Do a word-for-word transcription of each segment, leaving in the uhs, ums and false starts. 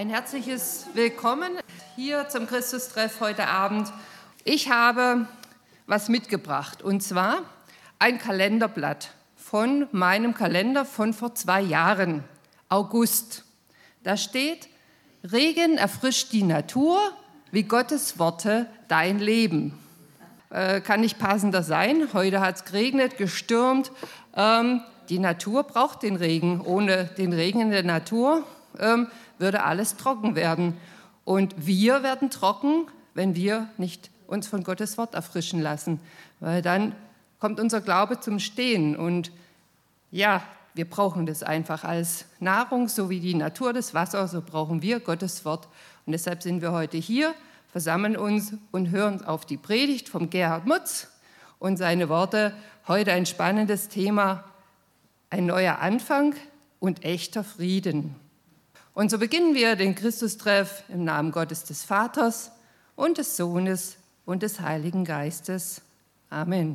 Ein herzliches Willkommen hier zum Christustreff heute Abend. Ich habe was mitgebracht, und zwar ein Kalenderblatt von meinem Kalender von vor zwei Jahren, August. Da steht: Regen erfrischt die Natur, wie Gottes Worte dein Leben. Äh, kann nicht passender sein. Heute hat es geregnet, gestürmt. Ähm, die Natur braucht den Regen. Ohne den Regen in der Natur ähm, würde alles trocken werden. Und wir werden trocken, wenn wir nicht uns von Gottes Wort erfrischen lassen. Weil dann kommt unser Glaube zum Stehen. Und ja, wir brauchen das einfach als Nahrung, so wie die Natur das Wasser, so brauchen wir Gottes Wort. Und deshalb sind wir heute hier, versammeln uns und hören auf die Predigt vom Gerhard Mutz und seine Worte. Heute ein spannendes Thema, ein neuer Anfang und echter Frieden. Und so beginnen wir den Christustreff im Namen Gottes des Vaters und des Sohnes und des Heiligen Geistes. Amen.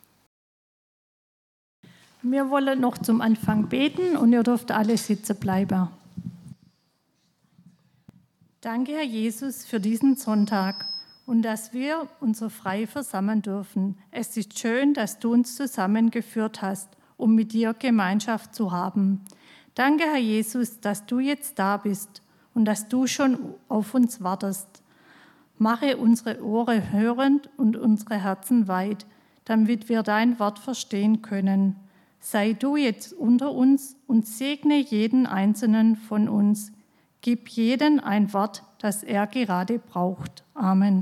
Wir wollen noch zum Anfang beten und ihr dürft alle sitzen bleiben. Danke, Herr Jesus, für diesen Sonntag und dass wir uns so frei versammeln dürfen. Es ist schön, dass du uns zusammengeführt hast, um mit dir Gemeinschaft zu haben. Danke, Herr Jesus, dass du jetzt da bist und dass du schon auf uns wartest. Mache unsere Ohren hörend und unsere Herzen weit, damit wir dein Wort verstehen können. Sei du jetzt unter uns und segne jeden Einzelnen von uns. Gib jedem ein Wort, das er gerade braucht. Amen.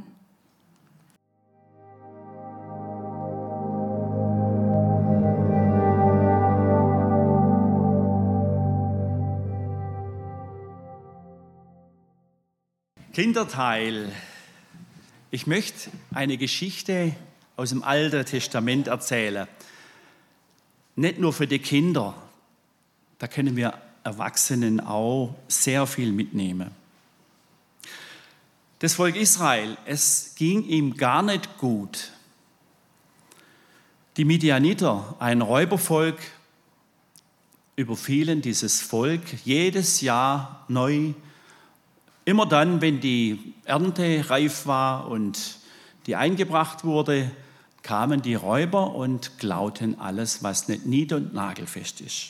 Kinderteil. Ich möchte eine Geschichte aus dem Alten Testament erzählen. Nicht nur für die Kinder, da können wir Erwachsenen auch sehr viel mitnehmen. Das Volk Israel, es ging ihm gar nicht gut. Die Midianiter, ein Räubervolk, überfielen dieses Volk jedes Jahr neu. Immer dann, wenn die Ernte reif war und die eingebracht wurde, kamen die Räuber und klauten alles, was nicht nied- und nagelfest ist.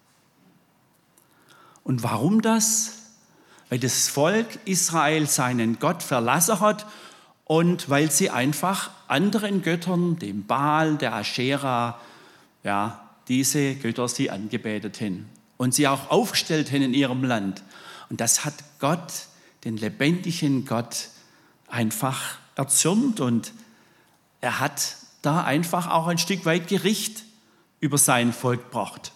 Und warum das? Weil das Volk Israel seinen Gott verlassen hat und weil sie einfach anderen Göttern, dem Baal, der Aschera, ja, diese Götter sie angebetet haben und sie auch aufgestellt haben in ihrem Land. Und das hat Gott, den lebendigen Gott, einfach erzürnt und er hat da einfach auch ein Stück weit Gericht über sein Volk gebracht.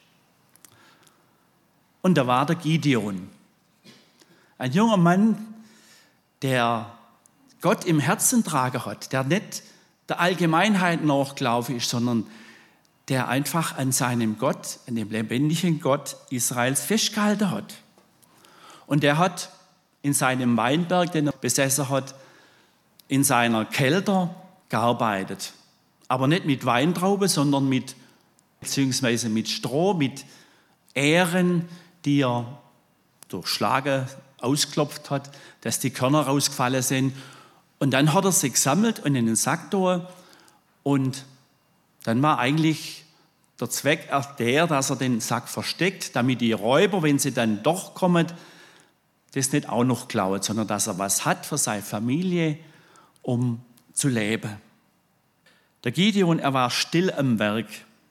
Und da war der Gideon, ein junger Mann, der Gott im Herzen tragen hat, der nicht der Allgemeinheit nachgelaufen ist, sondern der einfach an seinem Gott, an dem lebendigen Gott Israels festgehalten hat. Und der hat in seinem Weinberg, den er besessen hat, in seiner Kelter gearbeitet. Aber nicht mit Weintrauben, sondern mit, beziehungsweise mit Stroh, mit Ähren, die er durch Schlagen ausgeklopft hat, dass die Körner rausgefallen sind. Und dann hat er sie gesammelt und in den Sack da. Und dann war eigentlich der Zweck der, dass er den Sack versteckt, damit die Räuber, wenn sie dann doch kommen, das nicht auch noch klauen, sondern dass er was hat für seine Familie, um zu leben. Der Gideon, er war still am Werk.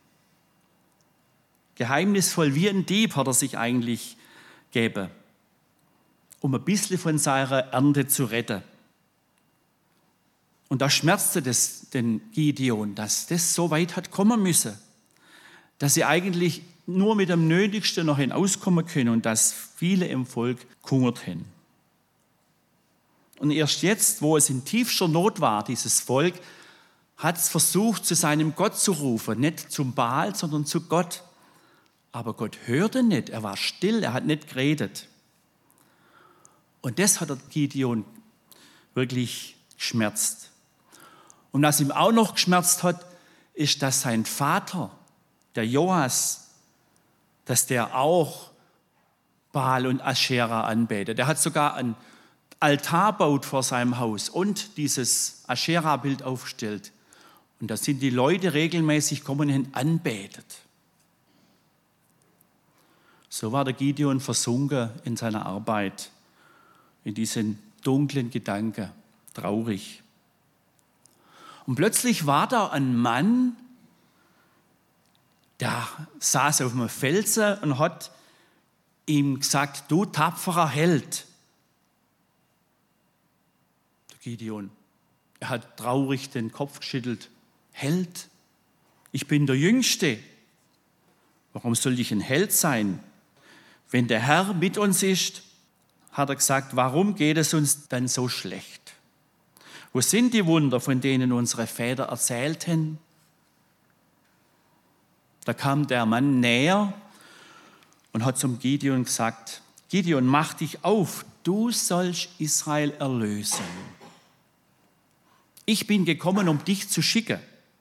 Geheimnisvoll wie ein Dieb hat er sich eigentlich gegeben, um ein bisschen von seiner Ernte zu retten. Und da schmerzte das den Gideon, dass das so weit hat kommen müssen, dass sie eigentlich nur mit dem Nötigsten noch hinauskommen können und dass viele im Volk gehungert haben. Und erst jetzt, wo es in tiefster Not war, dieses Volk, hat es versucht, zu seinem Gott zu rufen, nicht zum Baal, sondern zu Gott. Aber Gott hörte nicht, er war still, er hat nicht geredet. Und das hat der Gideon wirklich geschmerzt. Und was ihm auch noch geschmerzt hat, ist, dass sein Vater, der Joas, dass der auch Baal und Aschera anbetet. Er hat sogar einen Altar baut vor seinem Haus und dieses Aschera-Bild aufgestellt. Und da sind die Leute regelmäßig kommen und anbetet. So war der Gideon versunken in seiner Arbeit, in diesen dunklen Gedanken, traurig. Und plötzlich war da ein Mann, der saß auf einem Felsen und hat ihm gesagt, du tapferer Held. Der Gideon, er hat traurig den Kopf geschüttelt. Held? Ich bin der Jüngste. Warum soll ich ein Held sein? Wenn der Herr mit uns ist, hat er gesagt, warum geht es uns dann so schlecht? Wo sind die Wunder, von denen unsere Väter erzählten? Da kam der Mann näher und hat zum Gideon gesagt, Gideon, mach dich auf, du sollst Israel erlösen. Ich bin gekommen, um dich zu schicken.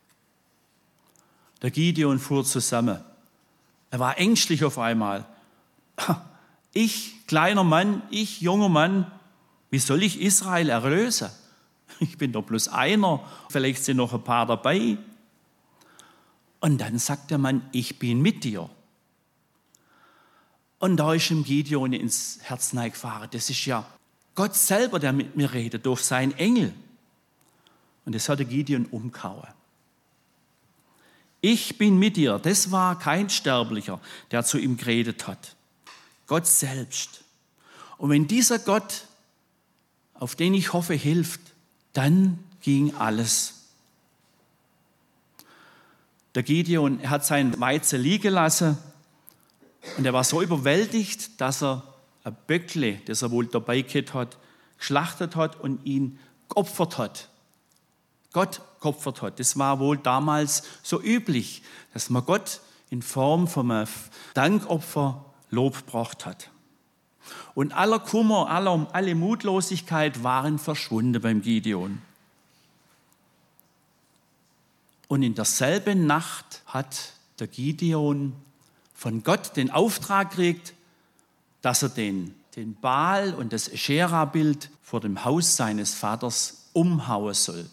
Der Gideon fuhr zusammen. Er war ängstlich auf einmal. Ich, kleiner Mann, ich, junger Mann, wie soll ich Israel erlösen? Ich bin doch bloß einer, vielleicht sind noch ein paar dabei. Und dann sagt der Mann, ich bin mit dir. Und da ist ihm Gideon ins Herz hineingefahren. Das ist ja Gott selber, der mit mir redet, durch seinen Engel. Und das hat der Gideon umgehauen. Ich bin mit dir, das war kein Sterblicher, der zu ihm geredet hat. Gott selbst. Und wenn dieser Gott, auf den ich hoffe, hilft, dann ging alles. Der Gideon, er hat seinen Weizen liegen lassen und er war so überwältigt, dass er ein Böckle, das er wohl dabei gehabt hat, geschlachtet hat und ihn geopfert hat. Gott geopfert hat. Das war wohl damals so üblich, dass man Gott in Form von einem Dankopfer Lob gebracht hat. Und aller Kummer, aller, alle Mutlosigkeit waren verschwunden beim Gideon. Und in derselben Nacht hat der Gideon von Gott den Auftrag gekriegt, dass er den, den Baal und das Aschera-Bild vor dem Haus seines Vaters umhauen soll.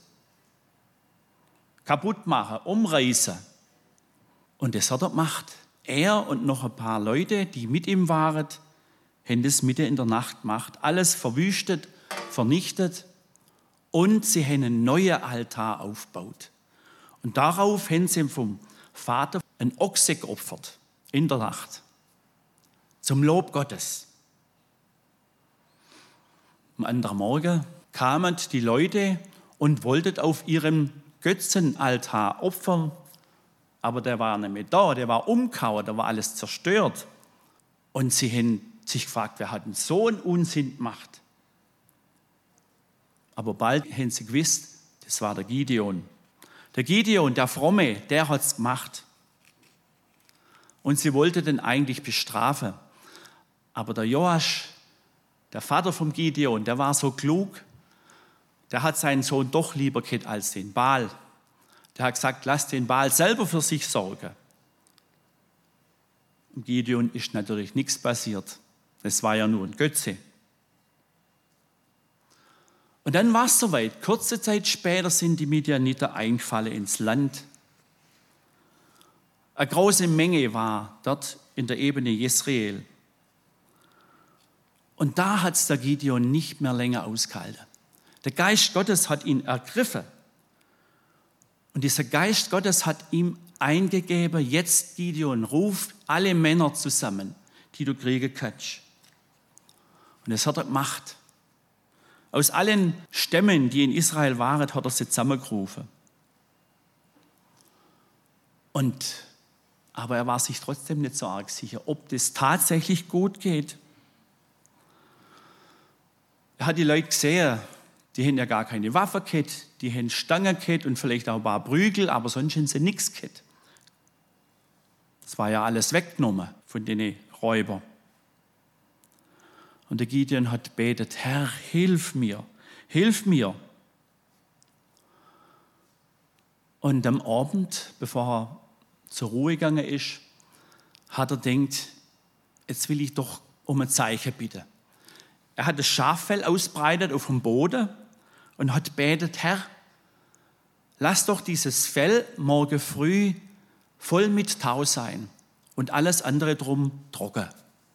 Kaputt machen, umreißen. Und das hat er gemacht. Er und noch ein paar Leute, die mit ihm waren, haben das mitten in der Nacht gemacht. Alles verwüstet, vernichtet und sie haben einen neuen Altar aufgebaut. Und darauf haben sie vom Vater einen Ochse geopfert, in der Nacht, zum Lob Gottes. Am anderen Morgen kamen die Leute und wollten auf ihrem Götzenaltar opfern, aber der war nicht mehr da, der war umgehauen, da war alles zerstört. Und sie haben sich gefragt, wer hat denn so einen Unsinn gemacht? Aber bald haben sie gewusst, das war der Gideon. Der Gideon, der Fromme, der hat es gemacht. Und sie wollten den eigentlich bestrafen. Aber der Joasch, der Vater vom Gideon, der war so klug, der hat seinen Sohn doch lieber gehabt als den Baal. Der hat gesagt, lass den Baal selber für sich sorgen. Und Gideon ist natürlich nichts passiert. Es war ja nur ein Götze. Und dann war es soweit. Kurze Zeit später sind die Midianiter eingefallen ins Land. Eine große Menge war dort in der Ebene Jesreel. Und da hat es der Gideon nicht mehr länger ausgehalten. Der Geist Gottes hat ihn ergriffen. Und dieser Geist Gottes hat ihm eingegeben, jetzt Gideon, ruf alle Männer zusammen, die du kriegen kannst. Und das hat er gemacht. Aus allen Stämmen, die in Israel waren, hat er sie zusammengerufen. Und, aber er war sich trotzdem nicht so arg sicher, ob das tatsächlich gut geht. Er hat die Leute gesehen, die haben ja gar keine Waffe gehabt, die haben Stangen gehabt und vielleicht auch ein paar Prügel, aber sonst haben sie nichts gehabt. Das war ja alles weggenommen von den Räubern. Und der Gideon hat gebetet, Herr, hilf mir, hilf mir. Und am Abend, bevor er zur Ruhe gegangen ist, hat er gedacht, jetzt will ich doch um ein Zeichen bitten. Er hat das Schaffell ausbreitet auf dem Boden und hat betet, Herr, lass doch dieses Fell morgen früh voll mit Tau sein und alles andere drum trocken.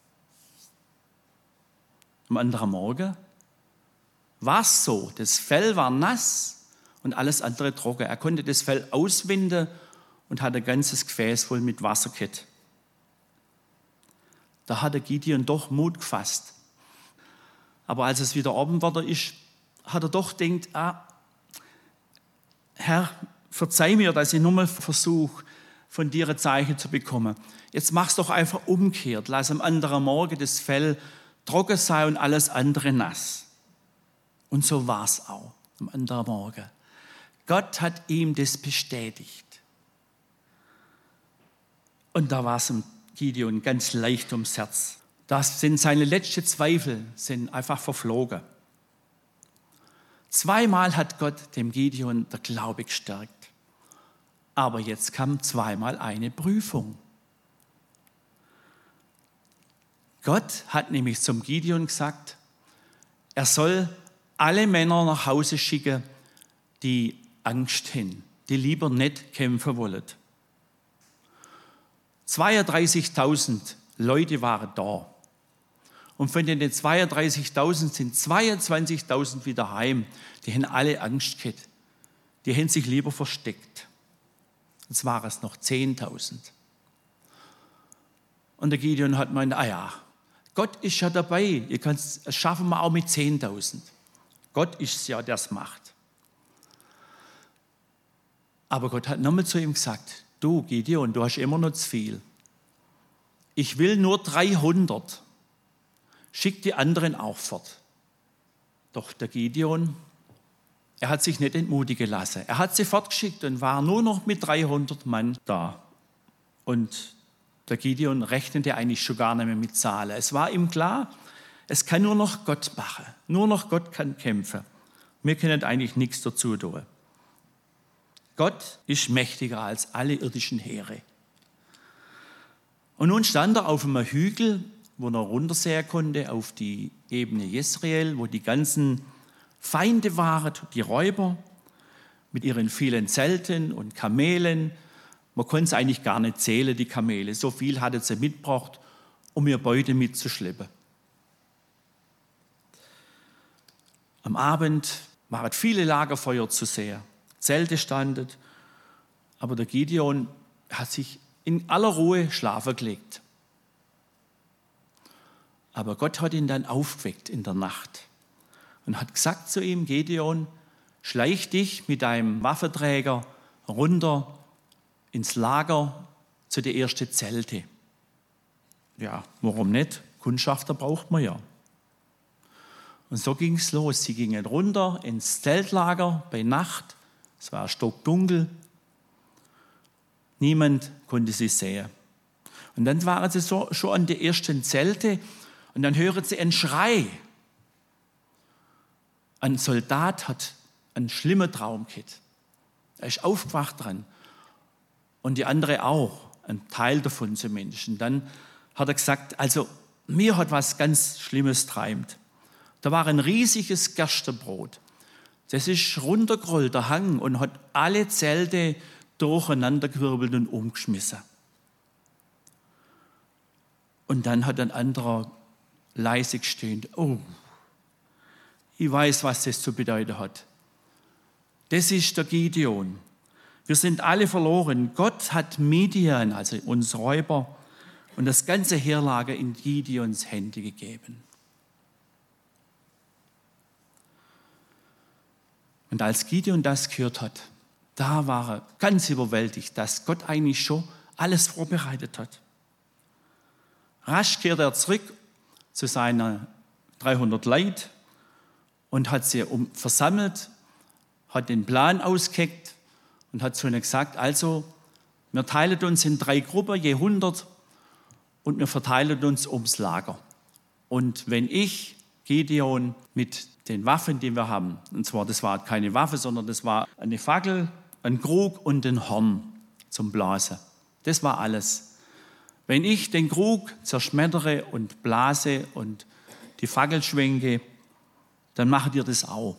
Am anderen Morgen war es so, das Fell war nass und alles andere trocken. Er konnte das Fell auswinden und hat ein ganzes Gefäß voll mit Wasser gehabt. Da hat der Gideon doch Mut gefasst. Aber als es wieder Abend geworden ist, hat er doch gedacht, ah, Herr, verzeih mir, dass ich nur mal versuche, von dir ein Zeichen zu bekommen. Jetzt mach's doch einfach umgekehrt. Lass am anderen Morgen das Fell trocken sein und alles andere nass. Und so war es auch am anderen Morgen. Gott hat ihm das bestätigt. Und da war es dem Gideon ganz leicht ums Herz. Das sind seine letzten Zweifel sind einfach verflogen. Zweimal hat Gott dem Gideon der Glaube gestärkt. Aber jetzt kam zweimal eine Prüfung. Gott hat nämlich zum Gideon gesagt, er soll alle Männer nach Hause schicken, die Angst haben, die lieber nicht kämpfen wollen. zweiunddreißigtausend Leute waren da. Und von den zweiunddreißigtausend sind zweiundzwanzigtausend wieder heim. Die haben alle Angst gehabt. Die haben sich lieber versteckt. Jetzt waren es noch zehntausend. Und der Gideon hat gemeint, ah ja, Gott ist ja dabei. Ihr könnt es schaffen wir auch mit zehntausend. Gott ist es ja, der es macht. Aber Gott hat nochmal zu ihm gesagt, du Gideon, du hast immer noch zu viel. Ich will nur dreihundert. Schick die anderen auch fort. Doch der Gideon, er hat sich nicht entmutigen lassen. Er hat sie fortgeschickt und war nur noch mit dreihundert Mann da. Und der Gideon rechnete eigentlich schon gar nicht mehr mit Zahlen. Es war ihm klar, es kann nur noch Gott machen. Nur noch Gott kann kämpfen. Wir können eigentlich nichts dazu tun. Gott ist mächtiger als alle irdischen Heere. Und nun stand er auf einem Hügel, wo er runtersehen konnte, auf die Ebene Jesreel, wo die ganzen Feinde waren, die Räuber, mit ihren vielen Zelten und Kamelen. Man konnte es eigentlich gar nicht zählen, die Kamele. So viel hatte sie mitgebracht, um ihr Beute mitzuschleppen. Am Abend waren viele Lagerfeuer zu sehen. Zelte standen, aber der Gideon hat sich in aller Ruhe schlafen gelegt. Aber Gott hat ihn dann aufgeweckt in der Nacht und hat gesagt zu ihm, Gideon, schleich dich mit deinem Waffenträger runter ins Lager zu der ersten Zelte. Ja, warum nicht? Kundschafter braucht man ja. Und so ging es los. Sie gingen runter ins Zeltlager bei Nacht. Es war stockdunkel. Niemand konnte sie sehen. Und dann waren sie so, schon an der ersten Zelte und dann hören sie einen Schrei. Ein Soldat hat einen schlimmen Traum gehabt. Er ist aufgewacht dran. Und die andere auch, ein Teil davon zumindest. Und dann hat er gesagt, also mir hat was ganz Schlimmes träumt. Da war ein riesiges Gerstenbrot. Das ist runtergerollt, der Hang, und hat alle Zelte durcheinandergewirbelt und umgeschmissen. Und dann hat ein anderer leise gestöhnt, oh, ich weiß, was das zu bedeuten hat. Das ist der Gideon. Wir sind alle verloren. Gott hat Midian, also uns Räuber, und das ganze Heerlager in Gideons Hände gegeben. Und als Gideon das gehört hat, da war er ganz überwältigt, dass Gott eigentlich schon alles vorbereitet hat. Rasch kehrt er zurück zu seinen dreihundert Leuten und hat sie um, versammelt, hat den Plan ausgeheckt und hat zu ihnen gesagt, also wir teilen uns in drei Gruppen, je hundert, und wir verteilen uns ums Lager. Und wenn ich, Gideon, mit den Waffen, die wir haben, und zwar, das war keine Waffe, sondern das war eine Fackel, ein Krug und ein Horn zum Blasen. Das war alles. Wenn ich den Krug zerschmettere und blase und die Fackel schwenke, dann macht ihr das auch.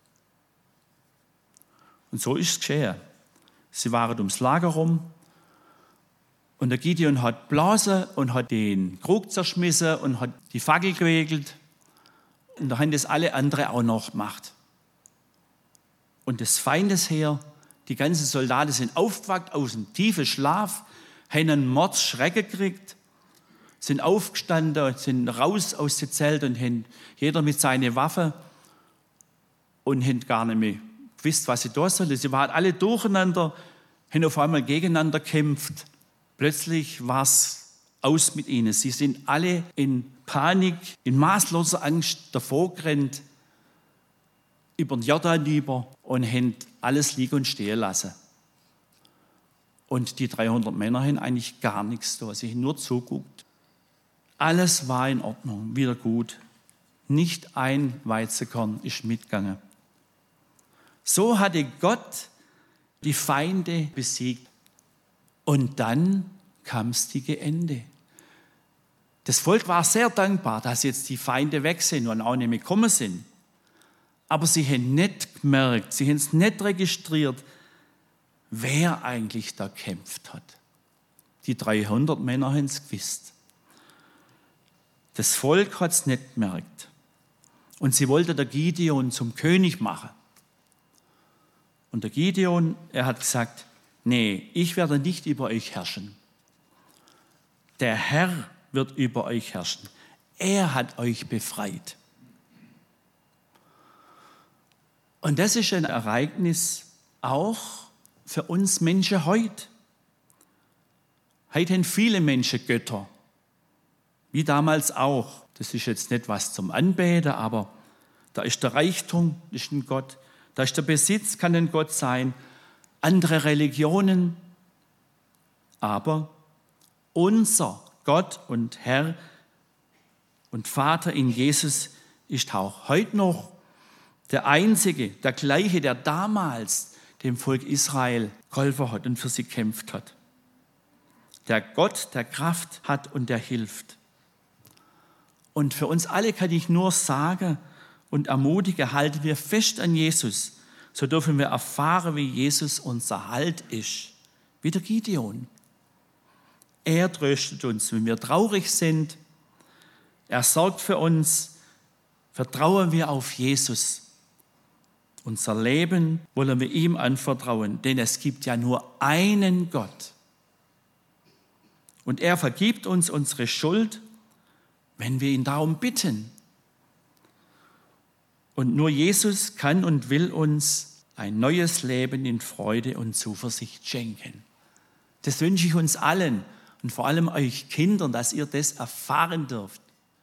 Und so ist es geschehen. Sie waren ums Lager rum und der Gideon hat blasen und hat den Krug zerschmissen und hat die Fackel gewickelt. Und da haben das alle anderen auch noch gemacht. Und das Feindesheer, die ganzen Soldaten sind aufgewacht aus dem tiefen Schlaf, haben einen Mordsschrecken gekriegt, sind aufgestanden, sind raus aus dem Zelt und haben jeder mit seinen Waffen und haben gar nicht mehr gewusst, was sie da sollen. Sie waren alle durcheinander, haben auf einmal gegeneinander gekämpft. Plötzlich war es aus mit ihnen. Sie sind alle in Panik, in maßloser Angst davor gerannt, über den Jordan lieber und haben alles liegen und stehen lassen. Und die dreihundert Männer haben eigentlich gar nichts da. Sie haben nur zugeguckt. Alles war in Ordnung, wieder gut. Nicht ein Weizenkorn ist mitgegangen. So hatte Gott die Feinde besiegt. Und dann kam das Ende. Das Volk war sehr dankbar, dass jetzt die Feinde weg sind und auch nicht mehr gekommen sind. Aber sie haben nicht gemerkt, sie haben es nicht registriert, wer eigentlich da gekämpft hat. Die dreihundert Männer haben es gewusst. Das Volk hat es nicht gemerkt. Und sie wollte der Gideon zum König machen. Und der Gideon, er hat gesagt, nee, ich werde nicht über euch herrschen. Der Herr wird über euch herrschen. Er hat euch befreit. Und das ist ein Ereignis auch für uns Menschen heute. Heute haben viele Menschen Götter, wie damals auch. Das ist jetzt nicht was zum Anbeten, aber da ist der Reichtum, das ist ein Gott. Da ist der Besitz, kann ein Gott sein. Andere Religionen. Aber unser Gott und Herr und Vater in Jesus ist auch heute noch der Einzige, der Gleiche, der damals dem Volk Israel geholfen hat und für sie gekämpft hat. Der Gott, der Kraft hat und der hilft. Und für uns alle kann ich nur sagen und ermutigen, halten wir fest an Jesus. So dürfen wir erfahren, wie Jesus unser Halt ist, wie der Gideon. Er tröstet uns, wenn wir traurig sind. Er sorgt für uns. Vertrauen wir auf Jesus. Unser Leben wollen wir ihm anvertrauen, denn es gibt ja nur einen Gott. Und er vergibt uns unsere Schuld, wenn wir ihn darum bitten. Und nur Jesus kann und will uns ein neues Leben in Freude und Zuversicht schenken. Das wünsche ich uns allen und vor allem euch Kindern, dass ihr das erfahren dürft.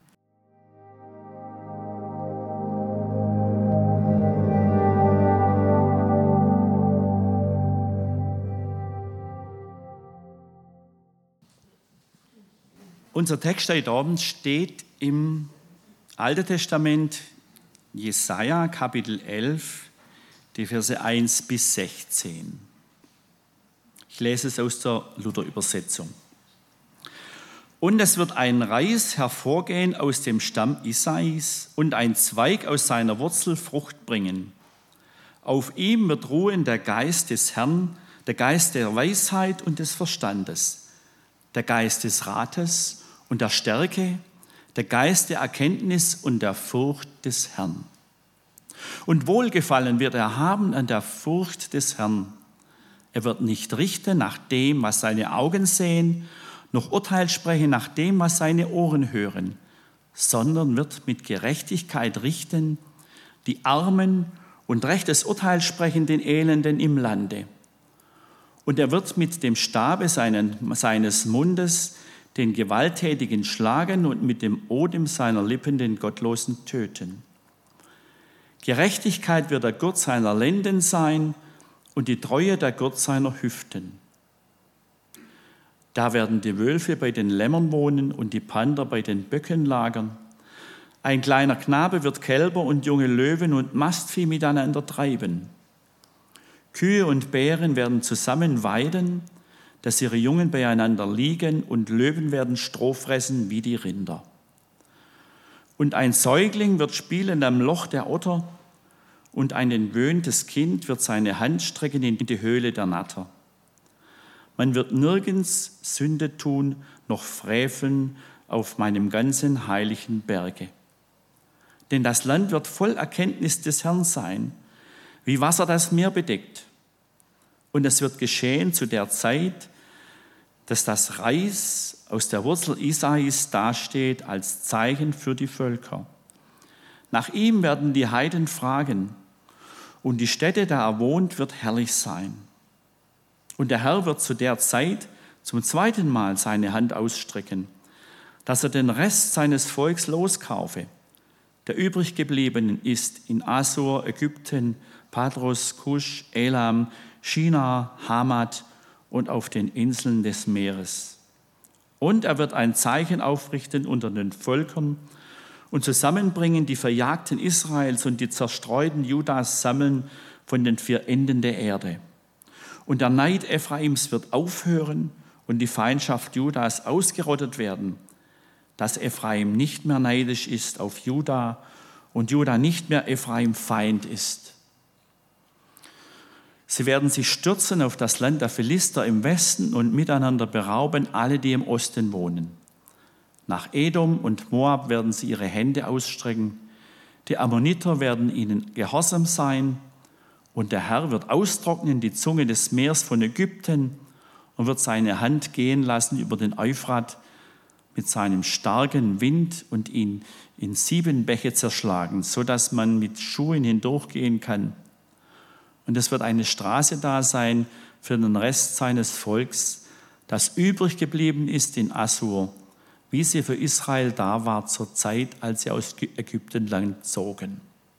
Unser Text heute Abend steht im Alten Testament, Jesaja, Kapitel elf, die Verse eins bis sechzehn. Ich lese es aus der Luther-Übersetzung. Und es wird ein Reis hervorgehen aus dem Stamm Isais und ein Zweig aus seiner Wurzel Frucht bringen. Auf ihm wird ruhen der Geist des Herrn, der Geist der Weisheit und des Verstandes, der Geist des Rates und der Stärke, der Geist der Erkenntnis und der Furcht des Herrn. Und Wohlgefallen wird er haben an der Furcht des Herrn. Er wird nicht richten nach dem, was seine Augen sehen, noch Urteil sprechen nach dem, was seine Ohren hören, sondern wird mit Gerechtigkeit richten, die Armen und rechtes Urteil sprechen den Elenden im Lande. Und er wird mit dem Stabe seinen, seines Mundes den Gewalttätigen schlagen und mit dem Odem seiner Lippen den Gottlosen töten. Gerechtigkeit wird der Gurt seiner Lenden sein und die Treue der Gurt seiner Hüften. Da werden die Wölfe bei den Lämmern wohnen und die Panther bei den Böcken lagern. Ein kleiner Knabe wird Kälber und junge Löwen und Mastvieh miteinander treiben. Kühe und Bären werden zusammen weiden, dass ihre Jungen beieinander liegen, und Löwen werden Stroh fressen wie die Rinder. Und ein Säugling wird spielen am Loch der Otter, und ein entwöhntes Kind wird seine Hand strecken in die Höhle der Natter. Man wird nirgends Sünde tun, noch freveln auf meinem ganzen heiligen Berge. Denn das Land wird voll Erkenntnis des Herrn sein, wie Wasser das Meer bedeckt. Und es wird geschehen zu der Zeit, dass das Reis aus der Wurzel Isais dasteht als Zeichen für die Völker. Nach ihm werden die Heiden fragen, und die Stätte, da er wohnt, wird herrlich sein. Und der Herr wird zu der Zeit zum zweiten Mal seine Hand ausstrecken, dass er den Rest seines Volks loskaufe, der übrig geblieben ist in Assur, Ägypten, Patros, Kusch, Elam, China, Hamat und auf den Inseln des Meeres. Und er wird ein Zeichen aufrichten unter den Völkern und zusammenbringen die Verjagten Israels und die zerstreuten Judas sammeln von den vier Enden der Erde. Und der Neid Ephraims wird aufhören und die Feindschaft Judas ausgerottet werden, dass Ephraim nicht mehr neidisch ist auf Juda und Juda nicht mehr Ephraim Feind ist. Sie werden sich stürzen auf das Land der Philister im Westen und miteinander berauben alle, die im Osten wohnen. Nach Edom und Moab werden sie ihre Hände ausstrecken. Die Ammoniter werden ihnen gehorsam sein. Und der Herr wird austrocknen die Zunge des Meers von Ägypten und wird seine Hand gehen lassen über den Euphrat mit seinem starken Wind und ihn in sieben Bäche zerschlagen, sodass man mit Schuhen hindurchgehen kann. Und es wird eine Straße da sein für den Rest seines Volks, das übrig geblieben ist in Assur, wie sie für Israel da war zur Zeit, als sie aus Ägyptenland zogen.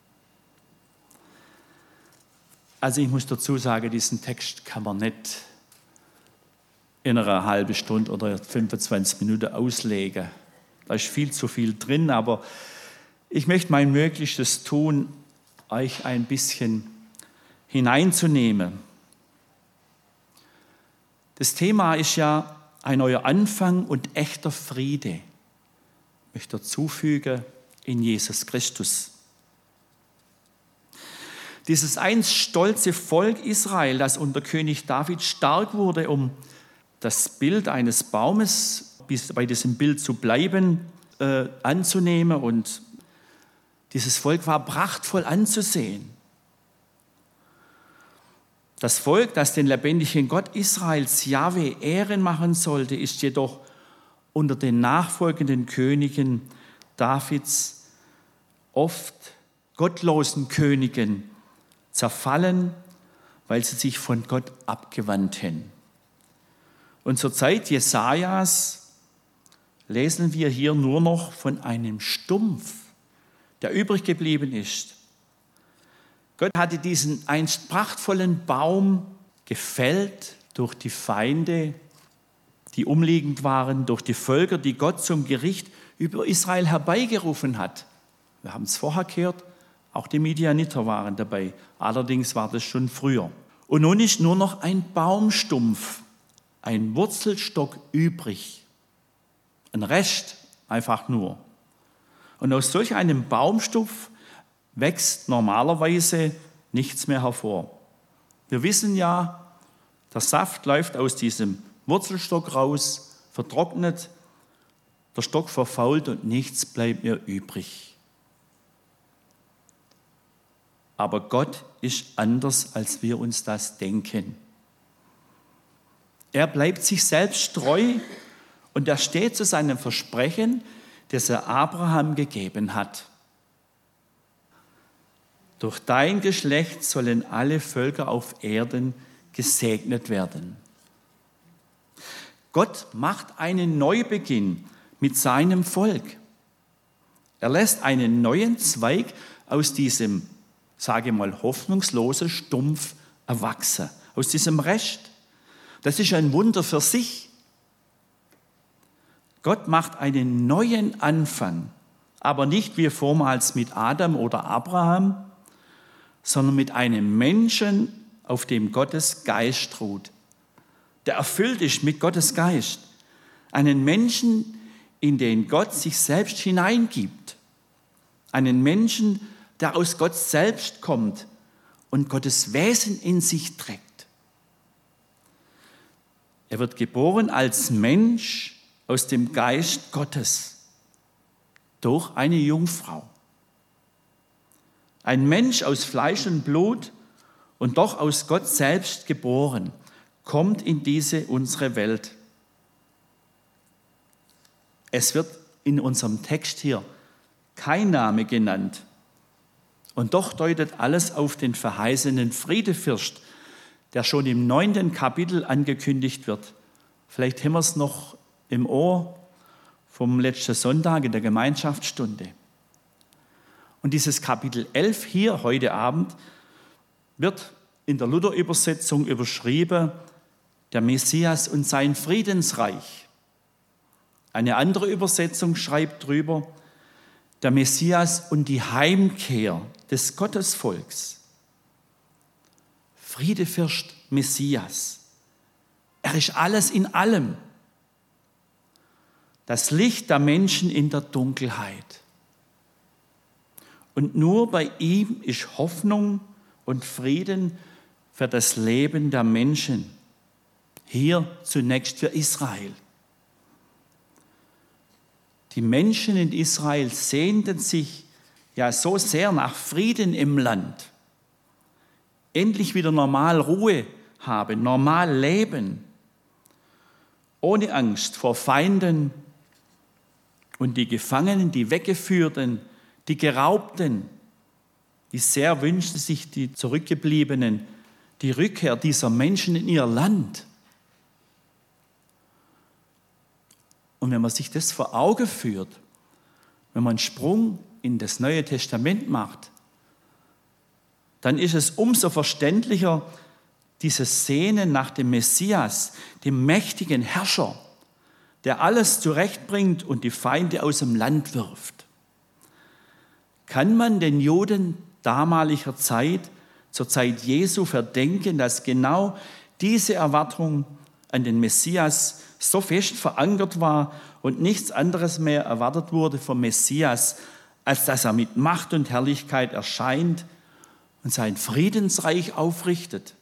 Also ich muss dazu sagen, diesen Text kann man nicht in einer halben Stunde oder fünfundzwanzig Minuten auslegen. Da ist viel zu viel drin, aber ich möchte mein Möglichstes tun, euch ein bisschen hineinzunehmen. Das Thema ist ja ein neuer Anfang und echter Friede. Ich möchte dazufügen, in Jesus Christus. Dieses einst stolze Volk Israel, das unter König David stark wurde, um das Bild eines Baumes, bis bei diesem Bild zu bleiben, äh, anzunehmen. Und dieses Volk war prachtvoll anzusehen. Das Volk, das den lebendigen Gott Israels, Jahwe, Ehren machen sollte, ist jedoch unter den nachfolgenden Königen Davids, oft gottlosen Königen, zerfallen, weil sie sich von Gott abgewandten. Und zur Zeit Jesajas lesen wir hier nur noch von einem Stumpf, der übrig geblieben ist. Gott hatte diesen einst prachtvollen Baum gefällt durch die Feinde, die umliegend waren, durch die Völker, die Gott zum Gericht über Israel herbeigerufen hat. Wir haben es vorher gehört, auch die Midianiter waren dabei. Allerdings war das schon früher. Und nun ist nur noch ein Baumstumpf, ein Wurzelstock übrig. Ein Rest einfach nur. Und aus solch einem Baumstumpf wächst normalerweise nichts mehr hervor. Wir wissen ja, der Saft läuft aus diesem Wurzelstock raus, vertrocknet, der Stock verfault und nichts bleibt mehr übrig. Aber Gott ist anders, als wir uns das denken. Er bleibt sich selbst treu und er steht zu seinem Versprechen, das er Abraham gegeben hat. Durch dein Geschlecht sollen alle Völker auf Erden gesegnet werden. Gott macht einen Neubeginn mit seinem Volk. Er lässt einen neuen Zweig aus diesem, sage ich mal, hoffnungslosen Stumpf erwachsen, aus diesem Rest. Das ist ein Wunder für sich. Gott macht einen neuen Anfang, aber nicht wie vormals mit Adam oder Abraham, sondern mit einem Menschen, auf dem Gottes Geist ruht. der erfüllt ist mit Gottes Geist. Einen Menschen, in den Gott sich selbst hineingibt. Einen Menschen, der aus Gott selbst kommt und Gottes Wesen in sich trägt. Er wird geboren als Mensch aus dem Geist Gottes durch eine Jungfrau. Ein Mensch aus Fleisch und Blut und doch aus Gott selbst geboren, kommt in diese unsere Welt. Es wird in unserem Text hier kein Name genannt. Und doch deutet alles auf den verheißenen Friedefürst, der schon im neunten Kapitel angekündigt wird. Vielleicht haben wir es noch im Ohr vom letzten Sonntag in der Gemeinschaftsstunde. Und dieses Kapitel elf hier heute Abend wird in der Luther-Übersetzung überschrieben, der Messias und sein Friedensreich. Eine andere Übersetzung schreibt drüber, der Messias und die Heimkehr des Gottesvolks. Friedefürst Messias. Er ist alles in allem. Das Licht der Menschen in der Dunkelheit. Und nur bei ihm ist Hoffnung und Frieden für das Leben der Menschen. Hier zunächst für Israel. Die Menschen in Israel sehnten sich ja so sehr nach Frieden im Land. Endlich wieder normal Ruhe haben, normal leben. Ohne Angst vor Feinden und die Gefangenen, die Weggeführten, die Geraubten. Wie sehr wünschten sich die Zurückgebliebenen die Rückkehr dieser Menschen in ihr Land. Und wenn man sich das vor Augen führt, wenn man einen Sprung in das Neue Testament macht, dann ist es umso verständlicher, dieses Sehnen nach dem Messias, dem mächtigen Herrscher, der alles zurechtbringt und die Feinde aus dem Land wirft. Kann man den Juden damaliger Zeit, zur Zeit Jesu, verdenken, dass genau diese Erwartung an den Messias so fest verankert war und nichts anderes mehr erwartet wurde vom Messias, als dass er mit Macht und Herrlichkeit erscheint und sein Friedensreich aufrichtet?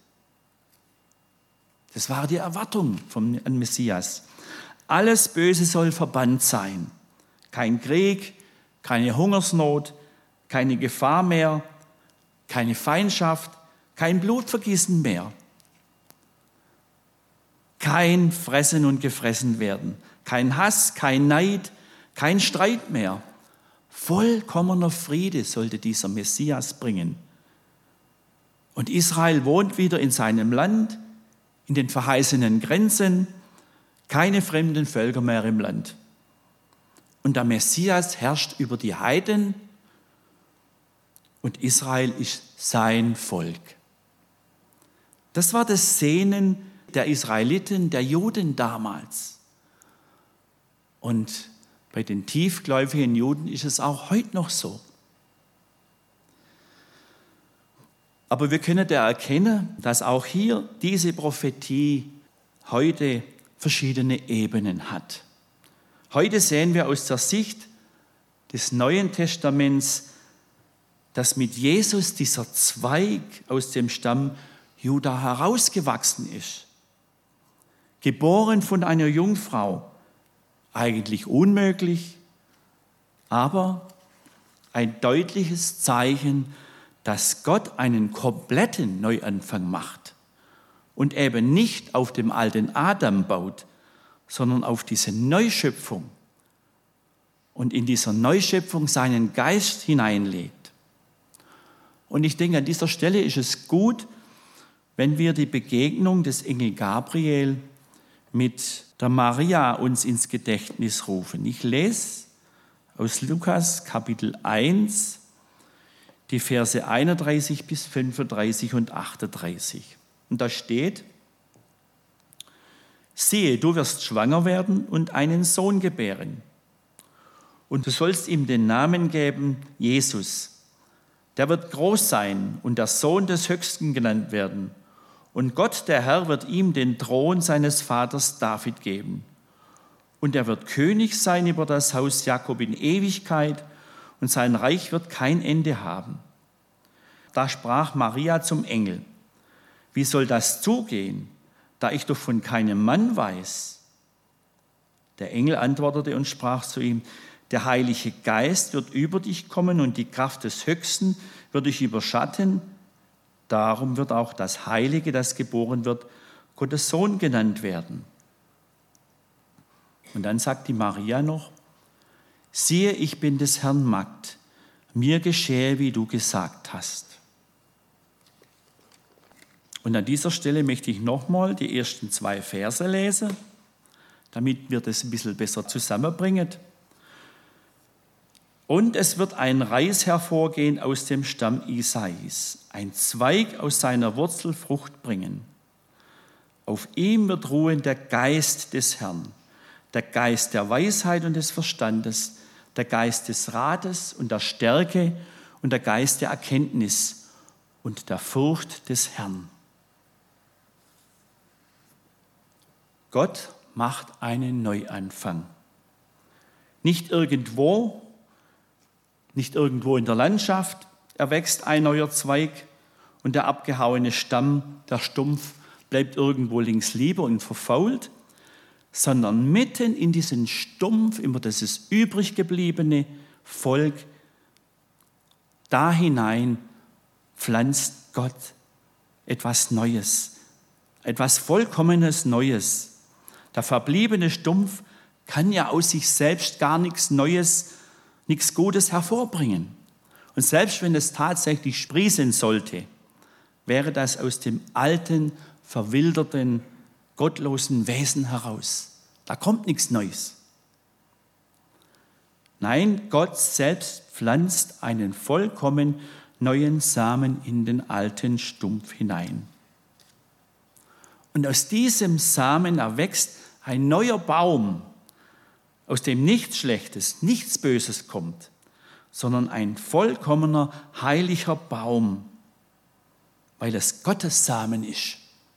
Das war die Erwartung vom Messias. Alles Böse soll verbannt sein. Kein Krieg, keine Hungersnot, keine Gefahr mehr, keine Feindschaft, kein Blutvergießen mehr. Kein Fressen und Gefressen werden, kein Hass, kein Neid, kein Streit mehr. Vollkommener Friede sollte dieser Messias bringen. Und Israel wohnt wieder in seinem Land, in den verheißenen Grenzen, keine fremden Völker mehr im Land. Und der Messias herrscht über die Heiden und Israel ist sein Volk. Das war das Sehnen der Israeliten, der Juden damals. Und bei den tiefgläubigen Juden ist es auch heute noch so. Aber wir können da erkennen, dass auch hier diese Prophetie heute verschiedene Ebenen hat. Heute sehen wir aus der Sicht des Neuen Testaments, dass mit Jesus dieser Zweig aus dem Stamm Juda herausgewachsen ist. Geboren von einer Jungfrau, eigentlich unmöglich, aber ein deutliches Zeichen, dass Gott einen kompletten Neuanfang macht und eben nicht auf dem alten Adam baut, sondern auf diese Neuschöpfung und in dieser Neuschöpfung seinen Geist hineinlegt. Und ich denke, an dieser Stelle ist es gut, wenn wir die Begegnung des Engel Gabriel mit der Maria uns ins Gedächtnis rufen. Ich lese aus Lukas Kapitel eins, die Verse einunddreißig bis fünfunddreißig und achtunddreißig. Und da steht: Siehe, du wirst schwanger werden und einen Sohn gebären. Und du sollst ihm den Namen geben, Jesus. Der wird groß sein und der Sohn des Höchsten genannt werden. Und Gott, der Herr, wird ihm den Thron seines Vaters David geben. Und er wird König sein über das Haus Jakob in Ewigkeit, und sein Reich wird kein Ende haben. Da sprach Maria zum Engel: Wie soll das zugehen, da ich doch von keinem Mann weiß? Der Engel antwortete und sprach zu ihm: Der Heilige Geist wird über dich kommen und die Kraft des Höchsten wird dich überschatten. Darum wird auch das Heilige, das geboren wird, Gottes Sohn genannt werden. Und dann sagt die Maria noch: Siehe, ich bin des Herrn Magd, mir geschehe, wie du gesagt hast. Und an dieser Stelle möchte ich nochmal die ersten zwei Verse lesen, damit wir das ein bisschen besser zusammenbringen. Und es wird ein Reis hervorgehen aus dem Stamm Isais, ein Zweig aus seiner Wurzel Frucht bringen. Auf ihm wird ruhen der Geist des Herrn, der Geist der Weisheit und des Verstandes, der Geist des Rates und der Stärke und der Geist der Erkenntnis und der Furcht des Herrn. Gott macht einen Neuanfang. Nicht irgendwo, nicht irgendwo in der Landschaft erwächst ein neuer Zweig und der abgehauene Stamm, der Stumpf, bleibt irgendwo links liegen und verfault, sondern mitten in diesen Stumpf, immer dieses übrig gebliebene Volk, da hinein pflanzt Gott etwas Neues, etwas vollkommenes Neues. Der verbliebene Stumpf kann ja aus sich selbst gar nichts Neues, nichts Gutes hervorbringen. Und selbst wenn es tatsächlich sprießen sollte, wäre das aus dem alten, verwilderten, gottlosen Wesen heraus. Da kommt nichts Neues. Nein, Gott selbst pflanzt einen vollkommen neuen Samen in den alten Stumpf hinein. Und aus diesem Samen erwächst ein neuer Baum, aus dem nichts Schlechtes, nichts Böses kommt, sondern ein vollkommener, heiliger Baum, weil es Gottes Samen ist.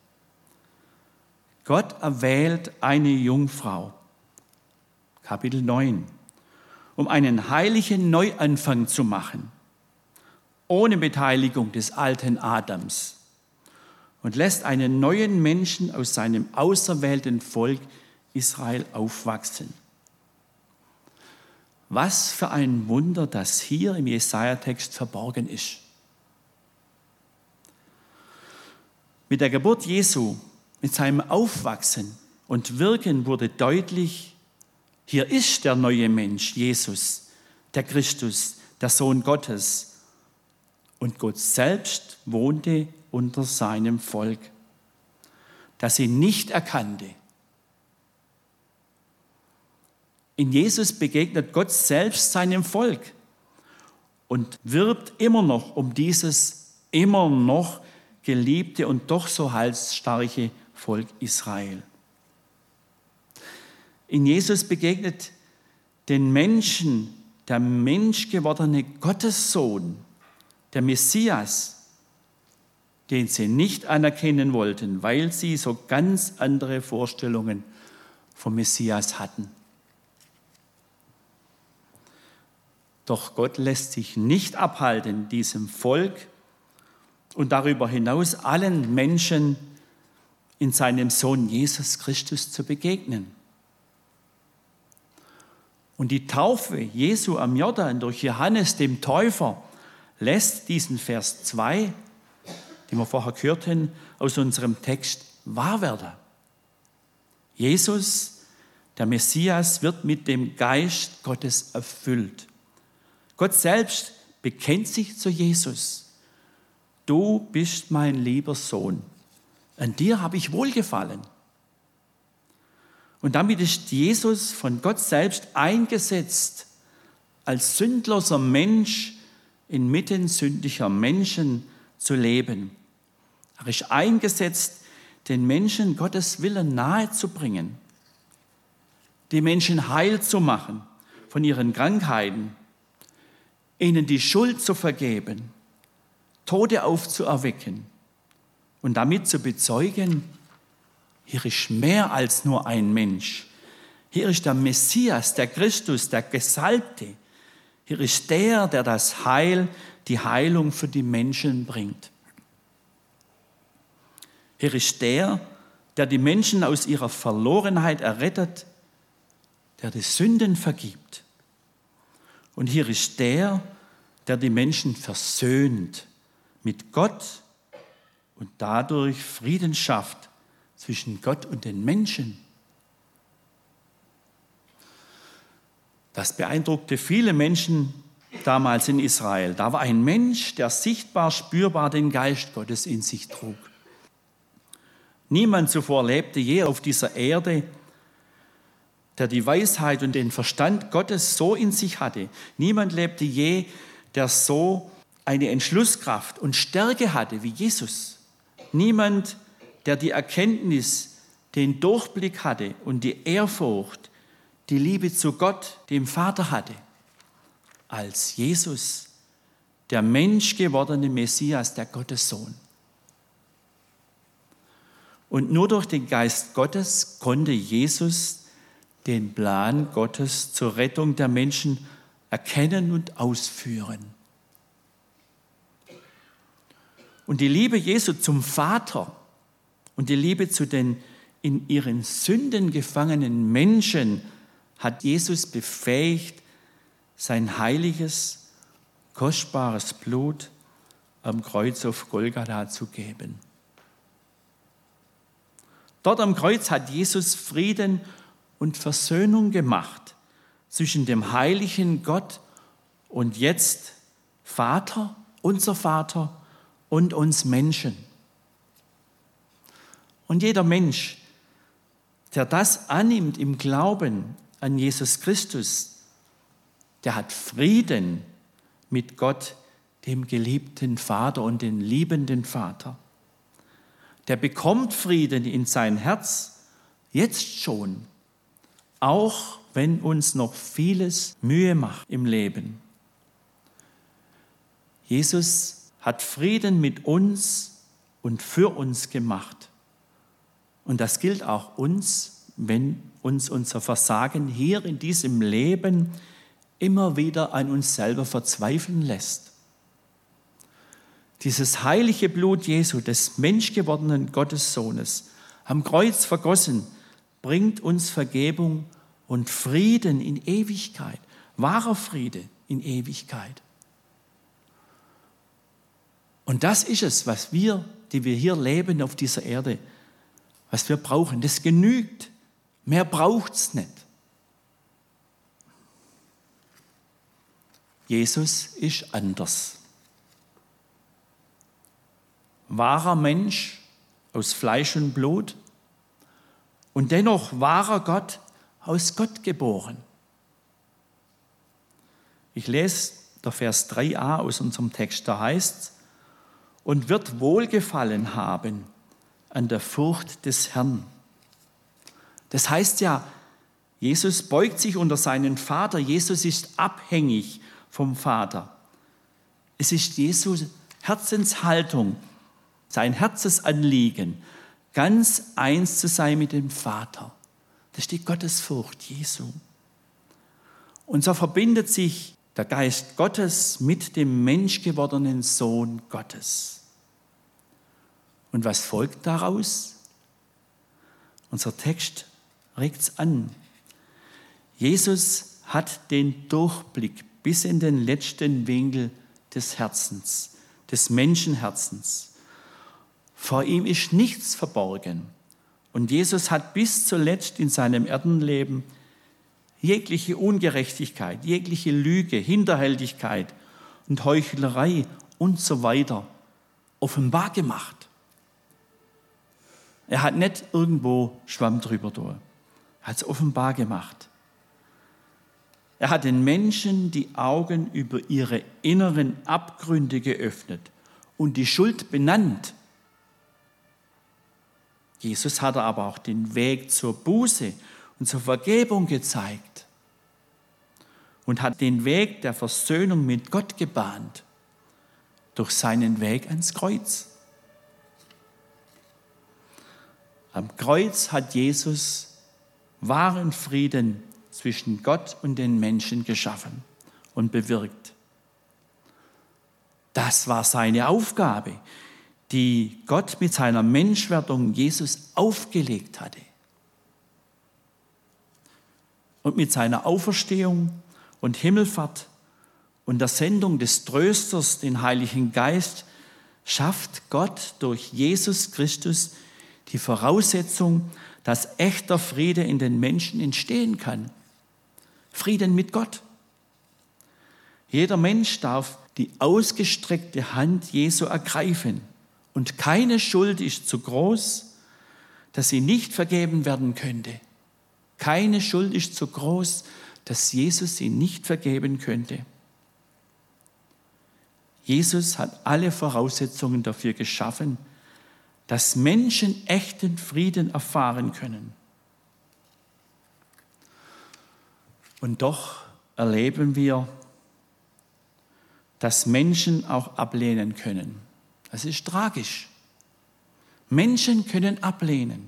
Gott erwählt eine Jungfrau, Kapitel neun, um einen heiligen Neuanfang zu machen, ohne Beteiligung des alten Adams, und lässt einen neuen Menschen aus seinem auserwählten Volk Israel aufwachsen. Was für ein Wunder, das hier im Jesaja-Text verborgen ist. Mit der Geburt Jesu, mit seinem Aufwachsen und Wirken wurde deutlich, hier ist der neue Mensch, Jesus, der Christus, der Sohn Gottes. Und Gott selbst wohnte unter seinem Volk, das ihn nicht erkannte. In Jesus begegnet Gott selbst seinem Volk und wirbt immer noch um dieses immer noch geliebte und doch so halsstarke Volk Israel. In Jesus begegnet den Menschen der menschgewordene Gottessohn, der Messias, den sie nicht anerkennen wollten, weil sie so ganz andere Vorstellungen vom Messias hatten. Doch Gott lässt sich nicht abhalten, diesem Volk und darüber hinaus allen Menschen in seinem Sohn Jesus Christus zu begegnen. Und die Taufe Jesu am Jordan durch Johannes dem Täufer lässt diesen Vers zwei, den wir vorher hörten, aus unserem Text wahr werden. Jesus, der Messias, wird mit dem Geist Gottes erfüllt. Gott selbst bekennt sich zu Jesus. Du bist mein lieber Sohn. An dir habe ich wohlgefallen. Und damit ist Jesus von Gott selbst eingesetzt, als sündloser Mensch inmitten sündiger Menschen zu leben. Er ist eingesetzt, den Menschen Gottes Willen nahezubringen, die Menschen heil zu machen von ihren Krankheiten, ihnen die Schuld zu vergeben, Tote aufzuerwecken und damit zu bezeugen, hier ist mehr als nur ein Mensch. Hier ist der Messias, der Christus, der Gesalbte. Hier ist der, der das Heil, die Heilung für die Menschen bringt. Hier ist der, der die Menschen aus ihrer Verlorenheit errettet, der die Sünden vergibt. Und hier ist der, der die Menschen versöhnt mit Gott und dadurch Frieden schafft zwischen Gott und den Menschen. Das beeindruckte viele Menschen damals in Israel. Da war ein Mensch, der sichtbar, spürbar den Geist Gottes in sich trug. Niemand zuvor lebte je auf dieser Erde, der die Weisheit und den Verstand Gottes so in sich hatte. Niemand lebte je, der so eine Entschlusskraft und Stärke hatte wie Jesus. Niemand, der die Erkenntnis, den Durchblick hatte und die Ehrfurcht, die Liebe zu Gott, dem Vater hatte, als Jesus, der menschgewordene Messias, der Gottessohn. Und nur durch den Geist Gottes konnte Jesus den Plan Gottes zur Rettung der Menschen erkennen und ausführen. Und die Liebe Jesu zum Vater und die Liebe zu den in ihren Sünden gefangenen Menschen hat Jesus befähigt, sein heiliges, kostbares Blut am Kreuz auf Golgatha zu geben. Dort am Kreuz hat Jesus Frieden und Versöhnung gemacht zwischen dem heiligen Gott und jetzt Vater, unser Vater und uns Menschen. Und jeder Mensch, der das annimmt im Glauben an Jesus Christus, der hat Frieden mit Gott, dem geliebten Vater und den liebenden Vater. Der bekommt Frieden in sein Herz, jetzt schon, auch wenn uns noch vieles Mühe macht im Leben. Jesus hat Frieden mit uns und für uns gemacht. Und das gilt auch uns, wenn uns unser Versagen hier in diesem Leben immer wieder an uns selber verzweifeln lässt. Dieses heilige Blut Jesu, des menschgewordenen Gottessohnes, am Kreuz vergossen, bringt uns Vergebung und Frieden in Ewigkeit, wahrer Friede in Ewigkeit. Und das ist es, was wir, die wir hier leben auf dieser Erde, was wir brauchen. Das genügt. Mehr braucht es nicht. Jesus ist anders. Wahrer Mensch aus Fleisch und Blut und dennoch wahrer Gott, aus Gott geboren. Ich lese der Vers drei a aus unserem Text, da heißt es, und wird Wohlgefallen haben an der Furcht des Herrn. Das heißt ja, Jesus beugt sich unter seinen Vater, Jesus ist abhängig vom Vater. Es ist Jesu Herzenshaltung, sein Herzensanliegen, ganz eins zu sein mit dem Vater. Das ist die Gottesfurcht Jesu. Und so verbindet sich der Geist Gottes mit dem menschgewordenen Sohn Gottes. Und was folgt daraus? Unser Text regt es an. Jesus hat den Durchblick bis in den letzten Winkel des Herzens, des Menschenherzens. Vor ihm ist nichts verborgen. Und Jesus hat bis zuletzt in seinem Erdenleben jegliche Ungerechtigkeit, jegliche Lüge, Hinterhältigkeit und Heuchlerei und so weiter offenbar gemacht. Er hat nicht irgendwo Schwamm drüber durch. Er hat es offenbar gemacht. Er hat den Menschen die Augen über ihre inneren Abgründe geöffnet und die Schuld benannt. Jesus hat aber auch den Weg zur Buße und zur Vergebung gezeigt und hat den Weg der Versöhnung mit Gott gebahnt durch seinen Weg ans Kreuz. Am Kreuz hat Jesus wahren Frieden zwischen Gott und den Menschen geschaffen und bewirkt. Das war seine Aufgabe, die Gott mit seiner Menschwerdung Jesus aufgelegt hatte. Und mit seiner Auferstehung und Himmelfahrt und der Sendung des Trösters, den Heiligen Geist, schafft Gott durch Jesus Christus die Voraussetzung, dass echter Friede in den Menschen entstehen kann. Frieden mit Gott. Jeder Mensch darf die ausgestreckte Hand Jesu ergreifen und keine Schuld ist zu groß, dass sie nicht vergeben werden könnte. Keine Schuld ist zu groß, dass Jesus sie nicht vergeben könnte. Jesus hat alle Voraussetzungen dafür geschaffen, dass Menschen echten Frieden erfahren können. Und doch erleben wir, dass Menschen auch ablehnen können. Das ist tragisch. Menschen können ablehnen.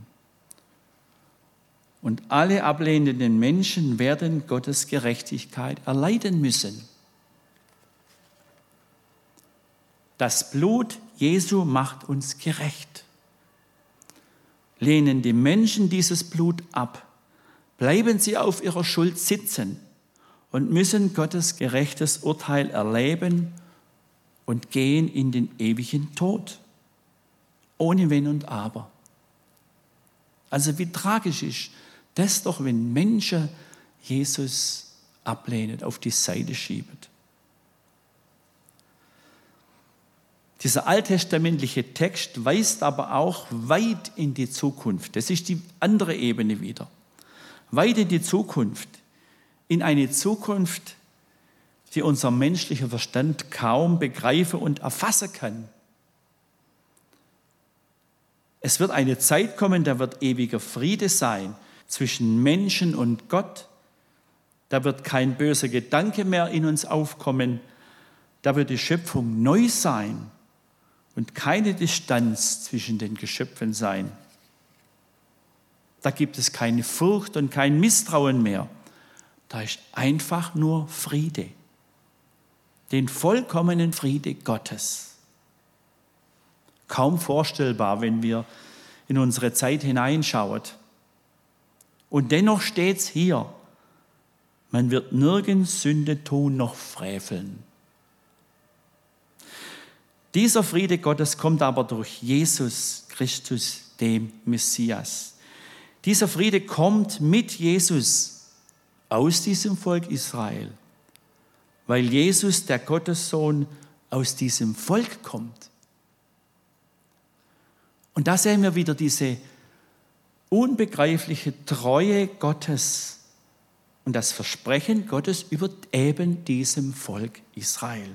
Und alle ablehnenden Menschen werden Gottes Gerechtigkeit erleiden müssen. Das Blut Jesu macht uns gerecht. Lehnen die Menschen dieses Blut ab, bleiben sie auf ihrer Schuld sitzen und müssen Gottes gerechtes Urteil erleben und gehen in den ewigen Tod, ohne Wenn und Aber. Also wie tragisch ist das doch, wenn Menschen Jesus ablehnen, auf die Seite schieben. Dieser alttestamentliche Text weist aber auch weit in die Zukunft. Das ist die andere Ebene wieder. Weit in die Zukunft. In eine Zukunft, die unser menschlicher Verstand kaum begreifen und erfassen kann. Es wird eine Zeit kommen, da wird ewiger Friede sein zwischen Menschen und Gott. Da wird kein böser Gedanke mehr in uns aufkommen. Da wird die Schöpfung neu sein und keine Distanz zwischen den Geschöpfen sein. Da gibt es keine Furcht und kein Misstrauen mehr. Da ist einfach nur Friede. Den vollkommenen Friede Gottes. Kaum vorstellbar, wenn wir in unsere Zeit hineinschauen. Und dennoch steht es hier, man wird nirgends Sünde tun noch freveln. Dieser Friede Gottes kommt aber durch Jesus Christus, dem Messias. Dieser Friede kommt mit Jesus aus diesem Volk Israel, weil Jesus, der Gottessohn, aus diesem Volk kommt. Und da sehen wir wieder diese unbegreifliche Treue Gottes und das Versprechen Gottes über eben diesem Volk Israel.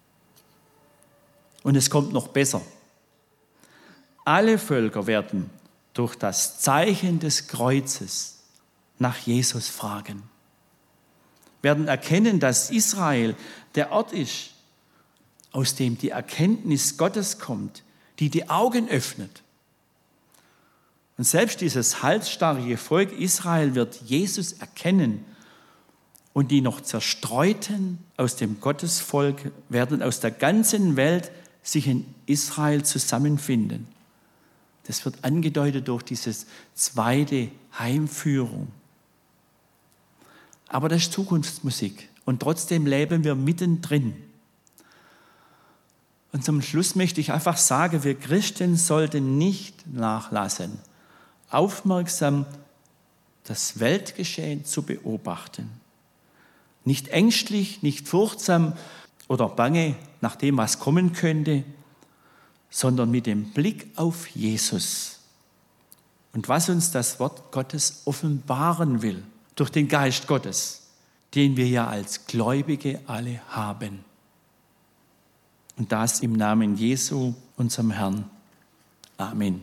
Und es kommt noch besser. Alle Völker werden durch das Zeichen des Kreuzes nach Jesus fragen, werden erkennen, dass Israel der Ort ist, aus dem die Erkenntnis Gottes kommt, die die Augen öffnet. Und selbst dieses halsstarrige Volk Israel wird Jesus erkennen und die noch Zerstreuten aus dem Gottesvolk werden aus der ganzen Welt sich in Israel zusammenfinden. Das wird angedeutet durch diese zweite Heimführung. Aber das ist Zukunftsmusik und trotzdem leben wir mittendrin. Und zum Schluss möchte ich einfach sagen, wir Christen sollten nicht nachlassen, aufmerksam das Weltgeschehen zu beobachten. Nicht ängstlich, nicht furchtsam oder bange nach dem, was kommen könnte, sondern mit dem Blick auf Jesus und was uns das Wort Gottes offenbaren will, durch den Geist Gottes, den wir ja als Gläubige alle haben. Und das im Namen Jesu, unserem Herrn. Amen.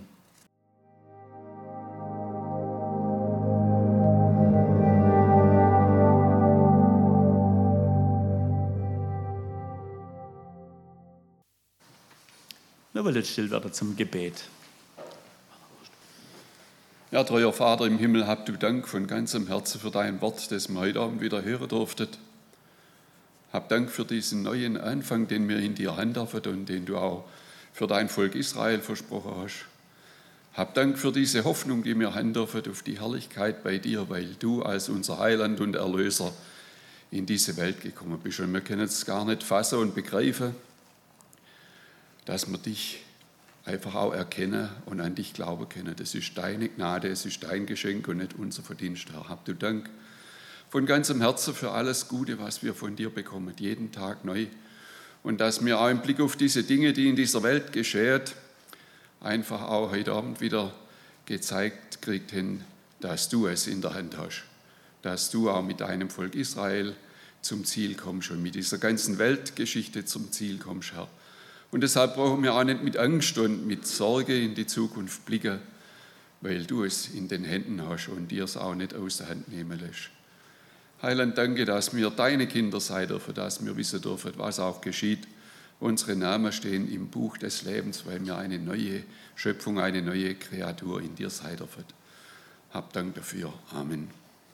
Wir wollen jetzt still werden zum Gebet. Ja, treuer Vater im Himmel, hab du Dank von ganzem Herzen für dein Wort, das wir heute Abend wieder hören durften. Hab Dank für diesen neuen Anfang, den wir in dir haben dürfen und den du auch für dein Volk Israel versprochen hast. Hab Dank für diese Hoffnung, die wir haben dürfen auf die Herrlichkeit bei dir, weil du als unser Heiland und Erlöser in diese Welt gekommen bist. Und wir können es gar nicht fassen und begreifen, dass wir dich einfach auch erkennen und an dich glauben können. Das ist deine Gnade, es ist dein Geschenk und nicht unser Verdienst, Herr. Hab du Dank von ganzem Herzen für alles Gute, was wir von dir bekommen, jeden Tag neu. Und dass wir auch im Blick auf diese Dinge, die in dieser Welt geschehen, einfach auch heute Abend wieder gezeigt kriegt hin, dass du es in der Hand hast. Dass du auch mit deinem Volk Israel zum Ziel kommst und mit dieser ganzen Weltgeschichte zum Ziel kommst, Herr. Und deshalb brauchen wir auch nicht mit Angst und mit Sorge in die Zukunft blicken, weil du es in den Händen hast und dir es auch nicht aus der Hand nehmen lässt. Heiland, danke, dass wir deine Kinder sein dürfen, dass wir wissen dürfen, was auch geschieht. Unsere Namen stehen im Buch des Lebens, weil wir eine neue Schöpfung, eine neue Kreatur in dir sein dürfen. Hab Dank dafür. Amen.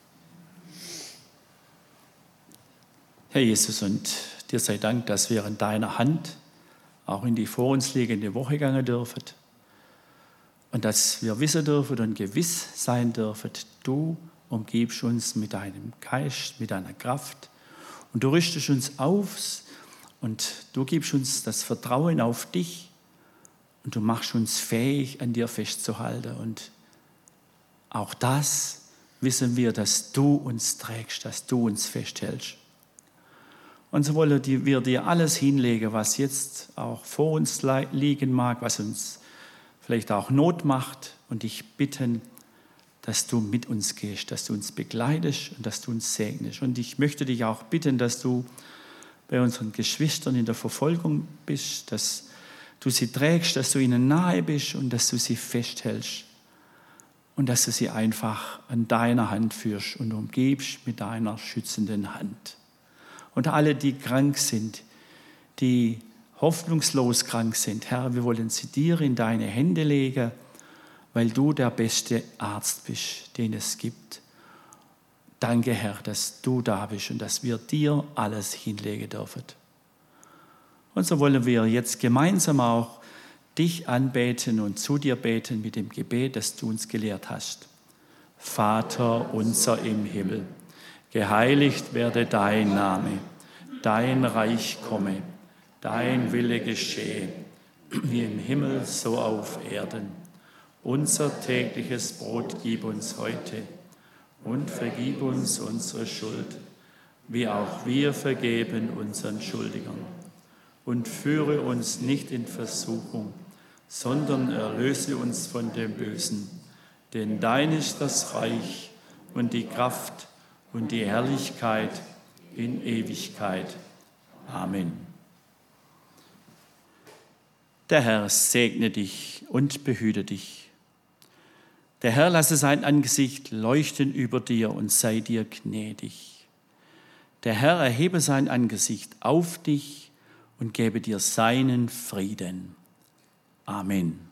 Herr Jesus, und dir sei Dank, dass wir in deiner Hand auch in die vor uns liegende Woche gehen dürfen und dass wir wissen dürfen und gewiss sein dürfen, du umgibst uns mit deinem Geist, mit deiner Kraft und du richtest uns auf und du gibst uns das Vertrauen auf dich und du machst uns fähig, an dir festzuhalten. Und auch das wissen wir, dass du uns trägst, dass du uns festhältst. Und so wollen wir dir alles hinlegen, was jetzt auch vor uns liegen mag, was uns vielleicht auch Not macht und dich bitten, dass du mit uns gehst, dass du uns begleitest und dass du uns segnest. Und ich möchte dich auch bitten, dass du bei unseren Geschwistern in der Verfolgung bist, dass du sie trägst, dass du ihnen nahe bist und dass du sie festhältst und dass du sie einfach an deiner Hand führst und umgibst mit deiner schützenden Hand. Und alle, die krank sind, die hoffnungslos krank sind, Herr, wir wollen sie dir in deine Hände legen, weil du der beste Arzt bist, den es gibt. Danke, Herr, dass du da bist und dass wir dir alles hinlegen dürfen. Und so wollen wir jetzt gemeinsam auch dich anbeten und zu dir beten mit dem Gebet, das du uns gelehrt hast. Vater unser im Himmel, geheiligt werde dein Name, dein Reich komme, dein Wille geschehe, wie im Himmel so auf Erden. Unser tägliches Brot gib uns heute und vergib uns unsere Schuld, wie auch wir vergeben unseren Schuldigern. Und führe uns nicht in Versuchung, sondern erlöse uns von dem Bösen. Denn dein ist das Reich und die Kraft und die Herrlichkeit in Ewigkeit. Amen. Der Herr segne dich und behüte dich. Der Herr lasse sein Angesicht leuchten über dir und sei dir gnädig. Der Herr erhebe sein Angesicht auf dich und gebe dir seinen Frieden. Amen.